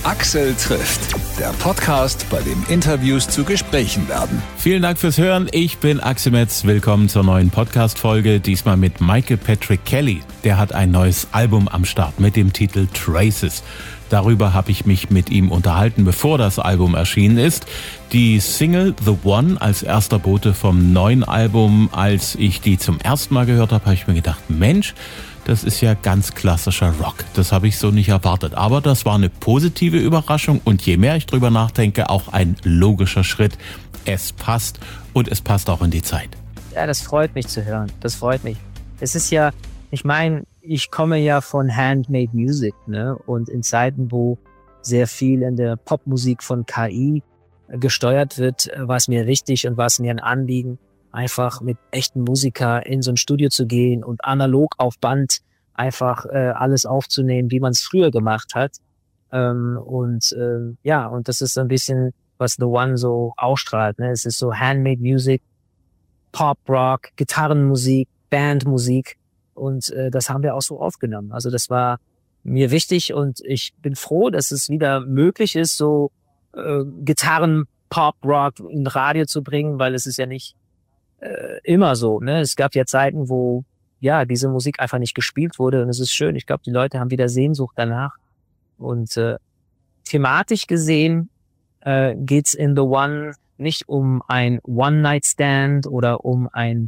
Axel trifft, der Podcast, bei dem Interviews zu Gesprächen werden. Vielen Dank fürs Hören. Ich bin Axel Metz. Willkommen zur neuen Podcast-Folge. Diesmal mit Michael Patrick Kelly. Der hat ein neues Album am Start mit dem Titel Traces. Darüber habe ich mich mit ihm unterhalten, bevor das Album erschienen ist. Die Single The One als erster Bote vom neuen Album, als ich die zum ersten Mal gehört habe, habe ich mir gedacht, Mensch, das ist ja ganz klassischer Rock. Das habe ich so nicht erwartet. Aber das war eine positive Überraschung und je mehr ich drüber nachdenke, auch ein logischer Schritt. Es passt und es passt auch in die Zeit. Ja, das freut mich zu hören. Das freut mich. Es ist ja, ich meine, ich komme ja von Handmade Music, ne? Und in Zeiten, wo sehr viel in der Popmusik von KI gesteuert wird, war es mir wichtig und war es mir ein Anliegen, einfach mit echten Musiker in so ein Studio zu gehen und analog auf Band einfach alles aufzunehmen, wie man es früher gemacht hat. Und das ist ein bisschen, was The One so ausstrahlt. Ne? Es ist so Handmade Music, Pop, Rock, Gitarrenmusik, Bandmusik und das haben wir auch so aufgenommen. Also das war mir wichtig und ich bin froh, dass es wieder möglich ist, so Gitarren, Pop, Rock in Radio zu bringen, weil es ist ja nicht immer so, ne? Es gab ja Zeiten, wo ja diese Musik einfach nicht gespielt wurde und es ist schön. Ich glaube, die Leute haben wieder Sehnsucht danach. Und thematisch gesehen geht's in The One nicht um ein One-Night-Stand oder um eine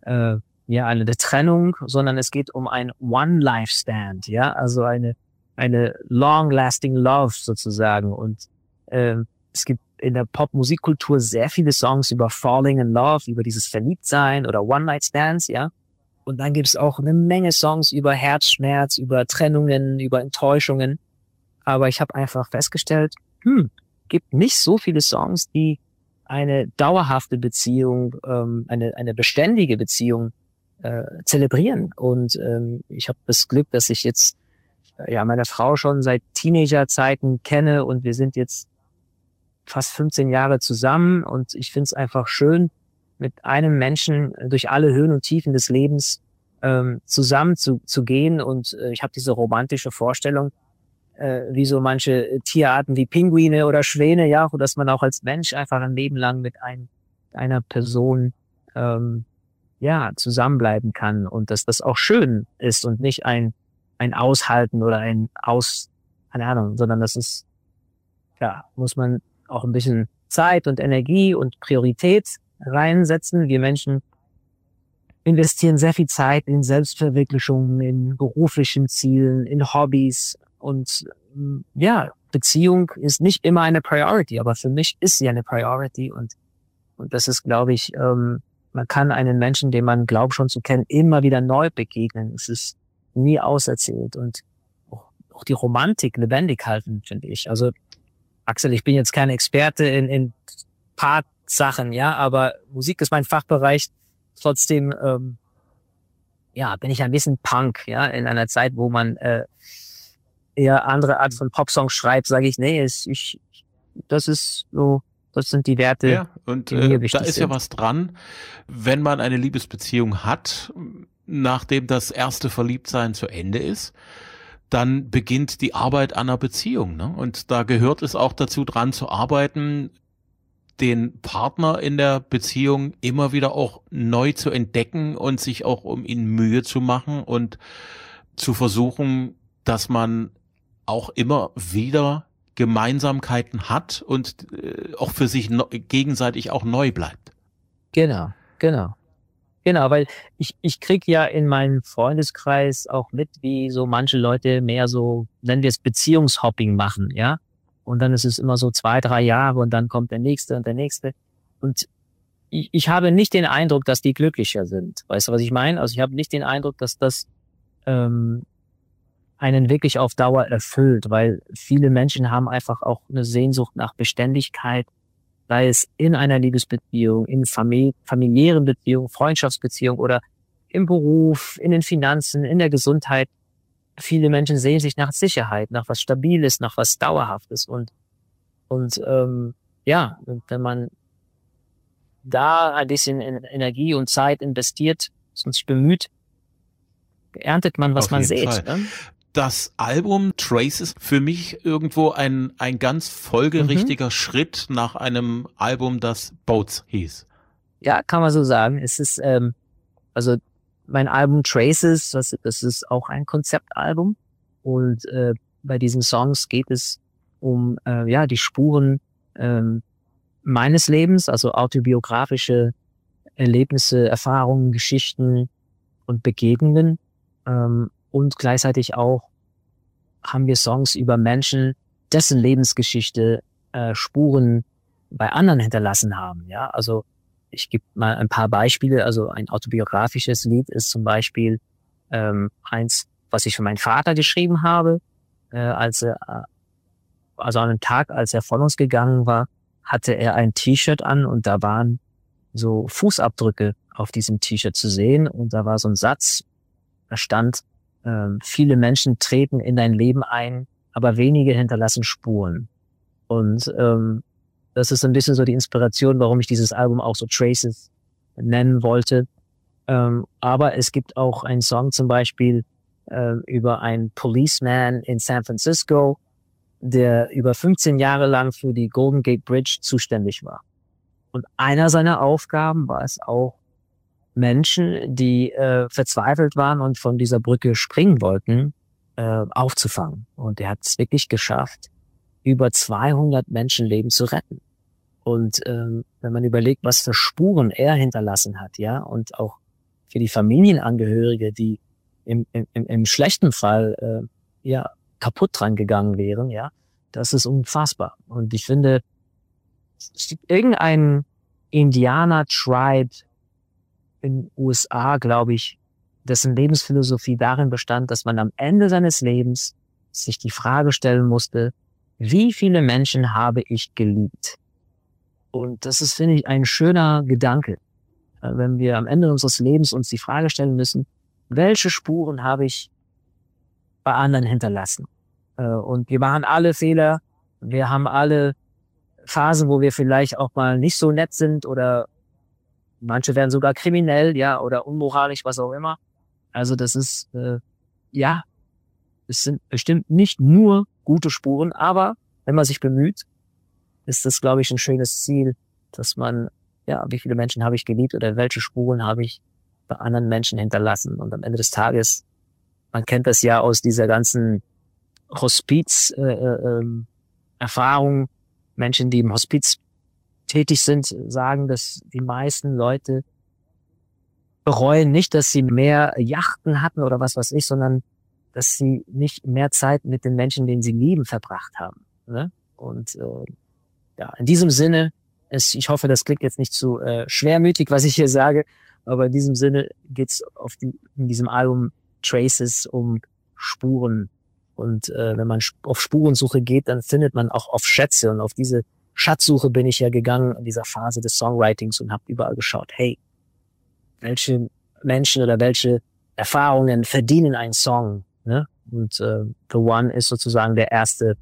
Trennung, sondern es geht um ein One-Life-Stand, ja, also eine long-lasting Love sozusagen. Und es gibt in der Pop-Musikkultur sehr viele Songs über Falling in Love, über dieses Verliebtsein oder One-Night-Stands, ja. Und dann gibt's auch eine Menge Songs über Herzschmerz, über Trennungen, über Enttäuschungen. Aber ich habe einfach festgestellt, gibt nicht so viele Songs, die eine dauerhafte Beziehung, eine beständige Beziehung zelebrieren. Und ich habe das Glück, dass ich jetzt meine Frau schon seit Teenagerzeiten kenne und wir sind jetzt fast 15 Jahre zusammen und ich finde es einfach schön, mit einem Menschen durch alle Höhen und Tiefen des Lebens zusammen zu gehen und ich habe diese romantische Vorstellung, wie so manche Tierarten wie Pinguine oder Schwäne, ja, wo dass man auch als Mensch einfach ein Leben lang mit einer Person zusammenbleiben kann und dass das auch schön ist und nicht ein Aushalten oder keine Ahnung, sondern das ist, muss man auch ein bisschen Zeit und Energie und Priorität reinsetzen. Wir Menschen investieren sehr viel Zeit in Selbstverwirklichung, in beruflichen Zielen, in Hobbys und Beziehung ist nicht immer eine Priority, aber für mich ist sie eine Priority und das ist, glaube ich, man kann einen Menschen, den man glaubt schon zu kennen, immer wieder neu begegnen. Es ist nie auserzählt und auch die Romantik lebendig halten, finde ich. Also Axel, ich bin jetzt kein Experte in Part-Sachen, ja, aber Musik ist mein Fachbereich. Trotzdem, bin ich ein bisschen Punk, ja, in einer Zeit, wo man eher andere Art von Popsongs schreibt, sage ich, nee, das ist so, das sind die Werte, ja, und die mir wichtig da ist sind. ja was dran, wenn man eine Liebesbeziehung hat, nachdem das erste Verliebtsein zu Ende ist, dann beginnt die Arbeit an einer Beziehung, ne? Und da gehört es auch dazu, dran zu arbeiten, den Partner in der Beziehung immer wieder auch neu zu entdecken und sich auch um ihn Mühe zu machen und zu versuchen, dass man auch immer wieder Gemeinsamkeiten hat und auch für sich gegenseitig auch neu bleibt. Genau, weil ich krieg ja in meinem Freundeskreis auch mit, wie so manche Leute mehr so, nennen wir es Beziehungshopping machen, ja. Und dann ist es immer so 2-3 Jahre und dann kommt der nächste und der nächste. Und ich habe nicht den Eindruck, dass die glücklicher sind. Weißt du, was ich meine? Also ich habe nicht den Eindruck, dass das einen wirklich auf Dauer erfüllt, weil viele Menschen haben einfach auch eine Sehnsucht nach Beständigkeit, sei es in einer Liebesbeziehung, in familiären Beziehungen, Freundschaftsbeziehungen oder im Beruf, in den Finanzen, in der Gesundheit. Viele Menschen sehen sich nach Sicherheit, nach was Stabiles, nach was Dauerhaftes und wenn man da ein bisschen Energie und Zeit investiert und sich bemüht, erntet man, was man sät. Ne? das Album Traces für mich irgendwo ein ganz folgerichtiger Schritt nach einem Album, das Boats hieß. Ja, kann man so sagen. Es ist, also mein Album Traces, das ist auch ein Konzeptalbum. Und bei diesen Songs geht es um die Spuren meines Lebens, also autobiografische Erlebnisse, Erfahrungen, Geschichten und Begegnungen. Und gleichzeitig auch haben wir Songs über Menschen, dessen Lebensgeschichte Spuren bei anderen hinterlassen haben. Ja, also ich gebe mal ein paar Beispiele. Also ein autobiografisches Lied ist zum Beispiel eins, was ich für meinen Vater geschrieben habe, also an einem Tag, als er von uns gegangen war, hatte er ein T-Shirt an und da waren so Fußabdrücke auf diesem T-Shirt zu sehen und da war so ein Satz, da stand, viele Menschen treten in dein Leben ein, aber wenige hinterlassen Spuren. Und das ist ein bisschen so die Inspiration, warum ich dieses Album auch so Traces nennen wollte. Aber es gibt auch einen Song zum Beispiel über einen Policeman in San Francisco, der über 15 Jahre lang für die Golden Gate Bridge zuständig war. Und einer seiner Aufgaben war es auch, Menschen, die verzweifelt waren und von dieser Brücke springen wollten, aufzufangen. Und er hat es wirklich geschafft, über 200 Menschenleben zu retten. Und wenn man überlegt, was für Spuren er hinterlassen hat, ja, und auch für die Familienangehörige, die im schlechten Fall kaputt dran gegangen wären, ja, das ist unfassbar. Und ich finde, es gibt irgendein Indianer-Tribe in den USA, glaube ich, dessen Lebensphilosophie darin bestand, dass man am Ende seines Lebens sich die Frage stellen musste, wie viele Menschen habe ich geliebt? Und das ist, finde ich, ein schöner Gedanke, wenn wir am Ende unseres Lebens uns die Frage stellen müssen, welche Spuren habe ich bei anderen hinterlassen? Und wir machen alle Fehler, wir haben alle Phasen, wo wir vielleicht auch mal nicht so nett sind oder manche werden sogar kriminell, ja, oder unmoralisch, was auch immer. Also das ist, es sind bestimmt nicht nur gute Spuren, aber wenn man sich bemüht, ist das, glaube ich, ein schönes Ziel, dass man, wie viele Menschen habe ich geliebt oder welche Spuren habe ich bei anderen Menschen hinterlassen. Und am Ende des Tages, man kennt das ja aus dieser ganzen Hospiz-Erfahrung, Menschen, die im Hospiz tätig sind, sagen, dass die meisten Leute bereuen nicht, dass sie mehr Yachten hatten oder was weiß ich, sondern dass sie nicht mehr Zeit mit den Menschen, denen sie lieben, verbracht haben. Ne? Und in diesem Sinne, ich hoffe, das klingt jetzt nicht zu schwermütig, was ich hier sage, aber in diesem Sinne geht's in diesem Album Traces um Spuren. Und wenn man auf Spurensuche geht, dann findet man auch oft Schätze. Und auf diese Schatzsuche bin ich ja gegangen in dieser Phase des Songwritings und habe überall geschaut, hey, welche Menschen oder welche Erfahrungen verdienen einen Song? Ne? Und The One ist sozusagen der erste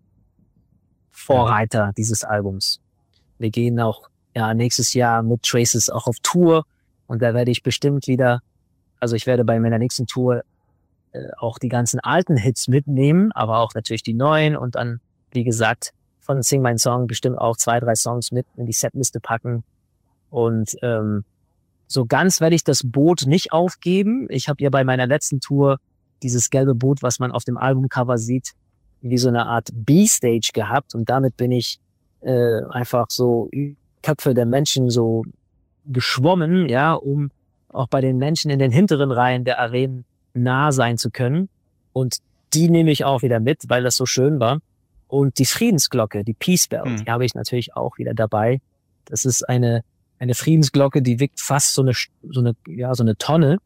Vorreiter dieses Albums. Wir gehen auch nächstes Jahr mit Traces auch auf Tour und da werde ich bestimmt wieder, also ich werde bei meiner nächsten Tour auch die ganzen alten Hits mitnehmen, aber auch natürlich die neuen und dann, wie gesagt, von Sing My Song bestimmt auch 2, 3 Songs mit in die Setliste packen. Und so ganz werde ich das Boot nicht aufgeben. Ich habe ja bei meiner letzten Tour dieses gelbe Boot, was man auf dem Albumcover sieht, wie so eine Art B-Stage gehabt. Und damit bin ich einfach so Köpfe der Menschen so geschwommen, ja, um auch bei den Menschen in den hinteren Reihen der Arenen nah sein zu können. Und die nehme ich auch wieder mit, weil das so schön war. Und die Friedensglocke, die Peace Bell, die habe ich natürlich auch wieder dabei. Das ist eine Friedensglocke, die wiegt fast so eine Tonne.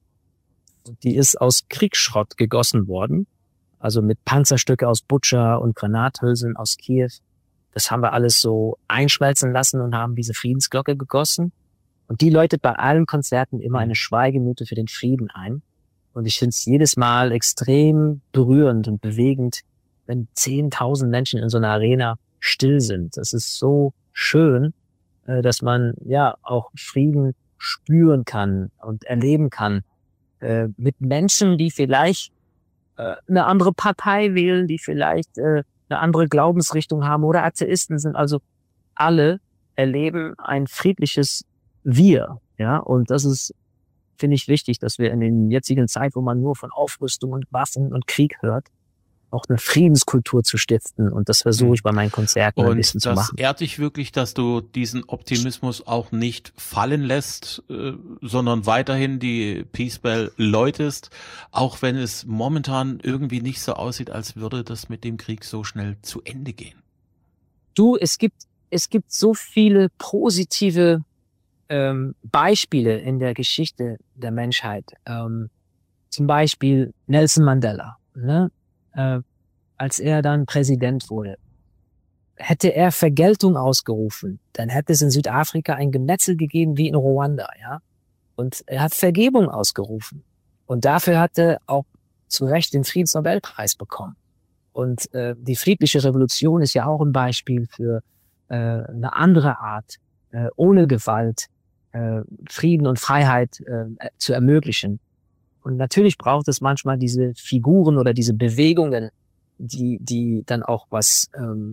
Die ist aus Kriegsschrott gegossen worden. Also mit Panzerstücke aus Butscha und Granathülsen aus Kiew. Das haben wir alles so einschmelzen lassen und haben diese Friedensglocke gegossen. Und die läutet bei allen Konzerten immer eine Schweigeminute für den Frieden ein. Und ich finde es jedes Mal extrem berührend und bewegend, wenn 10.000 Menschen in so einer Arena still sind. Das ist so schön, dass man auch Frieden spüren kann und erleben kann mit Menschen, die vielleicht eine andere Partei wählen, die vielleicht eine andere Glaubensrichtung haben oder Atheisten sind. Also alle erleben ein friedliches Wir. Ja, und das ist, finde ich, wichtig, dass wir in den jetzigen Zeit, wo man nur von Aufrüstung und Waffen und Krieg hört, auch eine Friedenskultur zu stiften. Und das versuche ich bei meinen Konzerten ein bisschen zu machen. Und das ehrt dich wirklich, dass du diesen Optimismus auch nicht fallen lässt, sondern weiterhin die Peace Bell läutest, auch wenn es momentan irgendwie nicht so aussieht, als würde das mit dem Krieg so schnell zu Ende gehen. Du, es gibt so viele positive Beispiele in der Geschichte der Menschheit. Zum Beispiel Nelson Mandela, ne? Als er dann Präsident wurde. Hätte er Vergeltung ausgerufen, dann hätte es in Südafrika ein Gemetzel gegeben wie in Ruanda, ja. Und er hat Vergebung ausgerufen. Und dafür hat er auch zu Recht den Friedensnobelpreis bekommen. Und die friedliche Revolution ist ja auch ein Beispiel für eine andere Art, ohne Gewalt, Frieden und Freiheit zu ermöglichen. Und natürlich braucht es manchmal diese Figuren oder diese Bewegungen, die dann auch was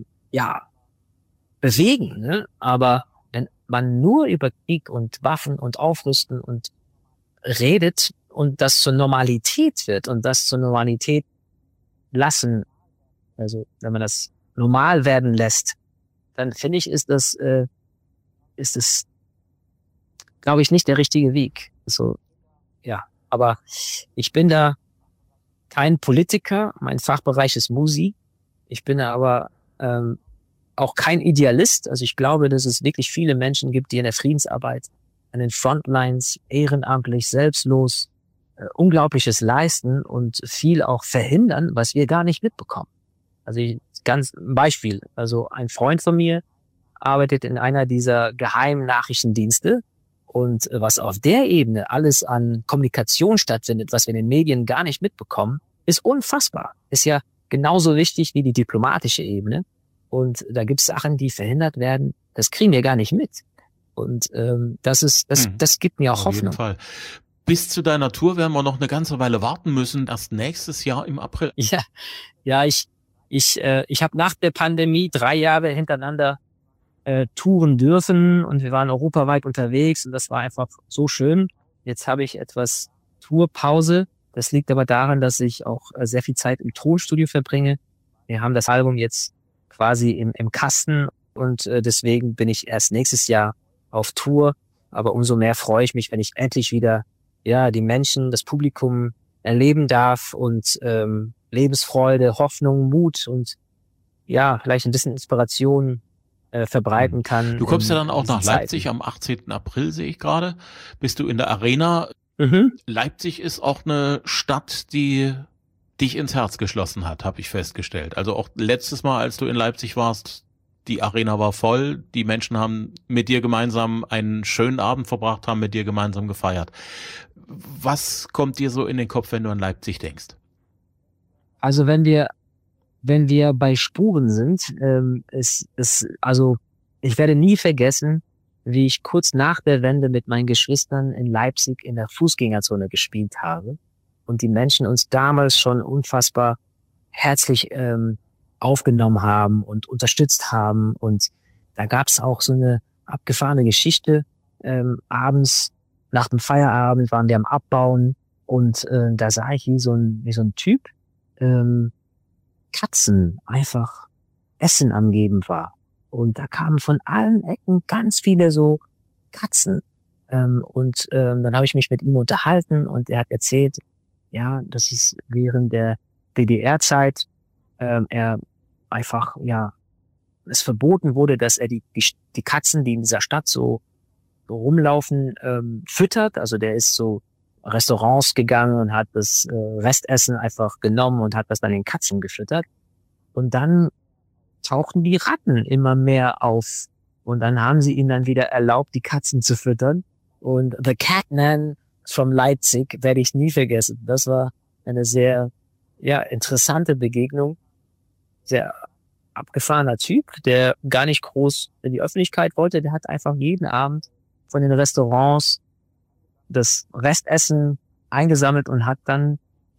bewegen. Ne? Aber wenn man nur über Krieg und Waffen und Aufrüsten und redet und das zur Normalität wird und das zur Normalität lassen, also wenn man das normal werden lässt, dann finde ich, ist das glaube ich, nicht der richtige Weg. So, ja. Aber ich bin da kein Politiker. Mein Fachbereich ist Musik. Ich bin da aber auch kein Idealist. Also ich glaube, dass es wirklich viele Menschen gibt, die in der Friedensarbeit an den Frontlines ehrenamtlich, selbstlos Unglaubliches leisten und viel auch verhindern, was wir gar nicht mitbekommen. Also ganz ein Beispiel. Also ein Freund von mir arbeitet in einer dieser geheimen Nachrichtendienste. Und was auf der Ebene alles an Kommunikation stattfindet, was wir in den Medien gar nicht mitbekommen, ist unfassbar. Ist ja genauso wichtig wie die diplomatische Ebene. Und da gibt es Sachen, die verhindert werden. Das kriegen wir gar nicht mit. Und das gibt mir auch Hoffnung. Auf jeden Fall. Bis zu deiner Tour werden wir noch eine ganze Weile warten müssen. Erst nächstes Jahr im April. Ja, ich habe nach der Pandemie 3 Jahre hintereinander touren dürfen und wir waren europaweit unterwegs und das war einfach so schön. Jetzt habe ich etwas Tourpause. Das liegt aber daran, dass ich auch sehr viel Zeit im Tonstudio verbringe. Wir haben das Album jetzt quasi im Kasten und deswegen bin ich erst nächstes Jahr auf Tour. Aber umso mehr freue ich mich, wenn ich endlich wieder die Menschen, das Publikum erleben darf und Lebensfreude, Hoffnung, Mut und vielleicht ein bisschen Inspiration verbreiten kann. Du kommst ja dann auch nach Leipzig am 18. April, sehe ich gerade. Bist du in der Arena. Leipzig ist auch eine Stadt, die dich ins Herz geschlossen hat, habe ich festgestellt. Also auch letztes Mal, als du in Leipzig warst, die Arena war voll. Die Menschen haben mit dir gemeinsam einen schönen Abend verbracht, haben mit dir gemeinsam gefeiert. Was kommt dir so in den Kopf, wenn du an Leipzig denkst? Also wenn wir bei Spuren sind, also ich werde nie vergessen, wie ich kurz nach der Wende mit meinen Geschwistern in Leipzig in der Fußgängerzone gespielt habe und die Menschen uns damals schon unfassbar herzlich aufgenommen haben und unterstützt haben. Und da gab es auch so eine abgefahrene Geschichte. Abends, nach dem Feierabend waren wir am Abbauen und da sah ich, wie so ein Typ Katzen einfach Essen am Geben war. Und da kamen von allen Ecken ganz viele so Katzen. Dann habe ich mich mit ihm unterhalten und er hat erzählt, das ist während der DDR-Zeit er einfach, es verboten wurde, dass er die Katzen, die in dieser Stadt so rumlaufen, füttert. Also der ist so Restaurants gegangen und hat das Restessen einfach genommen und hat das dann den Katzen gefüttert. Und dann tauchten die Ratten immer mehr auf. Und dann haben sie ihm dann wieder erlaubt, die Katzen zu füttern. Und The Catman from Leipzig werde ich nie vergessen. Das war eine sehr interessante Begegnung. Sehr abgefahrener Typ, der gar nicht groß in die Öffentlichkeit wollte. Der hat einfach jeden Abend von den Restaurants das Restessen eingesammelt und hat dann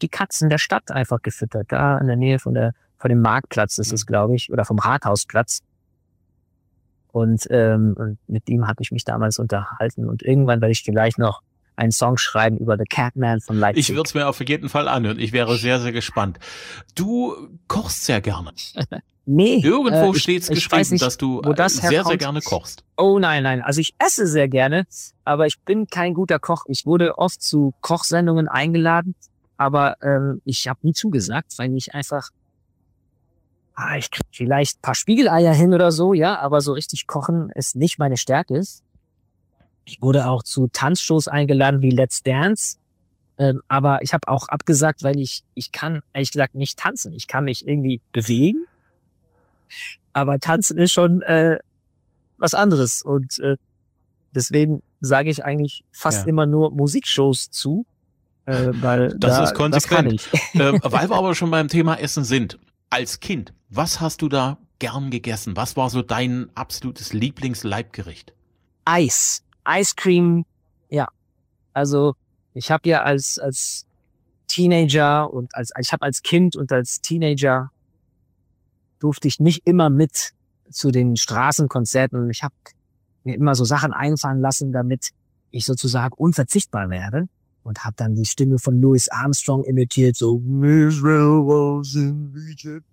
die Katzen der Stadt einfach gefüttert. Da in der Nähe von dem Marktplatz ist es, glaube ich, oder vom Rathausplatz. Und mit ihm habe ich mich damals unterhalten. Und irgendwann werde ich vielleicht noch einen Song schreiben über The Catman von Leipzig. Ich würde es mir auf jeden Fall anhören. Ich wäre sehr, sehr gespannt. Du kochst sehr gerne. Nee. Irgendwo steht es geschrieben, nicht, dass du das sehr, sehr gerne kochst. Oh nein. Also ich esse sehr gerne, aber ich bin kein guter Koch. Ich wurde oft zu Kochsendungen eingeladen, aber ich habe nie zugesagt, weil ich einfach ich kriege vielleicht ein paar Spiegeleier hin oder so, ja, aber so richtig kochen ist nicht meine Stärke. Ich wurde auch zu Tanzshows eingeladen wie Let's Dance, aber ich habe auch abgesagt, weil ich kann ehrlich gesagt nicht tanzen. Ich kann mich irgendwie bewegen, aber tanzen ist schon was anderes und deswegen sage ich eigentlich fast immer nur Musikshows zu, weil das ist konsequent. Das kann ich. Weil wir aber schon beim Thema Essen sind. Als Kind, was hast du da gern gegessen? Was war so dein absolutes Lieblingsleibgericht? Eis. Ice Cream, ja. Also ich habe ja als Teenager und ich habe als Kind und als Teenager durfte ich nicht immer mit zu den Straßenkonzerten. Ich habe mir immer so Sachen einfallen lassen, damit ich sozusagen unverzichtbar werde. Und habe dann die Stimme von Louis Armstrong imitiert, so Israel was in Egypt.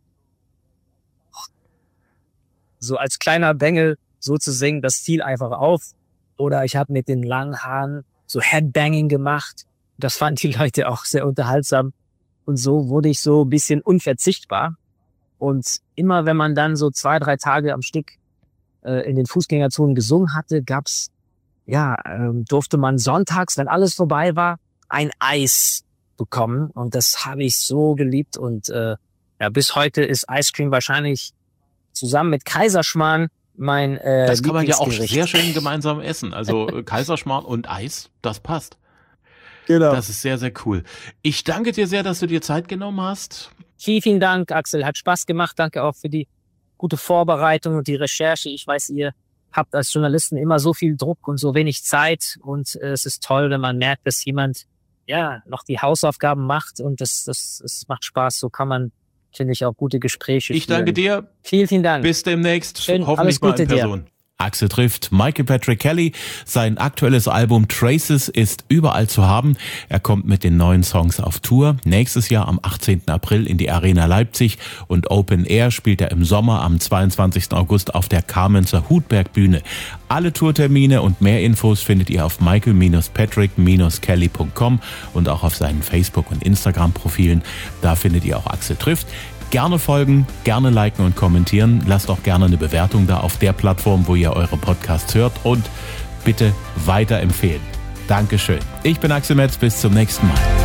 So als kleiner Bengel so zu singen, das fiel einfach auf. Oder ich habe mit den langen Haaren so Headbanging gemacht. Das fanden die Leute auch sehr unterhaltsam. Und so wurde ich so ein bisschen unverzichtbar. Und immer wenn man dann so 2-3 Tage am Stück in den Fußgängerzonen gesungen hatte, gab's durfte man sonntags, wenn alles vorbei war, ein Eis bekommen. Und das habe ich so geliebt. Und bis heute ist Ice Cream wahrscheinlich zusammen mit Kaiserschmarrn mein Das kann man ja auch Lieblingsgericht. sehr schön gemeinsam essen. Also Kaiserschmarrn und Eis, das passt. Genau. Das ist sehr, sehr cool. Ich danke dir sehr, dass du dir Zeit genommen hast. Vielen Dank, Axel. Hat Spaß gemacht. Danke auch für die gute Vorbereitung und die Recherche. Ich weiß, ihr habt als Journalisten immer so viel Druck und so wenig Zeit. Und es ist toll, wenn man merkt, dass jemand noch die Hausaufgaben macht. Und das macht Spaß. So kann man, finde ich, auch gute Gespräche führen. Ich danke dir. Vielen Dank. Bis demnächst. Schön, Hoffentlich alles Gute mal in Person. dir. Axel trifft Michael Patrick Kelly. Sein aktuelles Album Traces ist überall zu haben. Er kommt mit den neuen Songs auf Tour. Nächstes Jahr am 18. April in die Arena Leipzig und Open Air spielt er im Sommer am 22. August auf der Kamenzer Hutberg Bühne. Alle Tourtermine und mehr Infos findet ihr auf michael-patrick-kelly.com und auch auf seinen Facebook- und Instagram-Profilen. Da findet ihr auch Axel trifft. Gerne folgen, gerne liken und kommentieren. Lasst auch gerne eine Bewertung da auf der Plattform, wo ihr eure Podcasts hört und bitte weiterempfehlen. Dankeschön. Ich bin Axel Metz, bis zum nächsten Mal.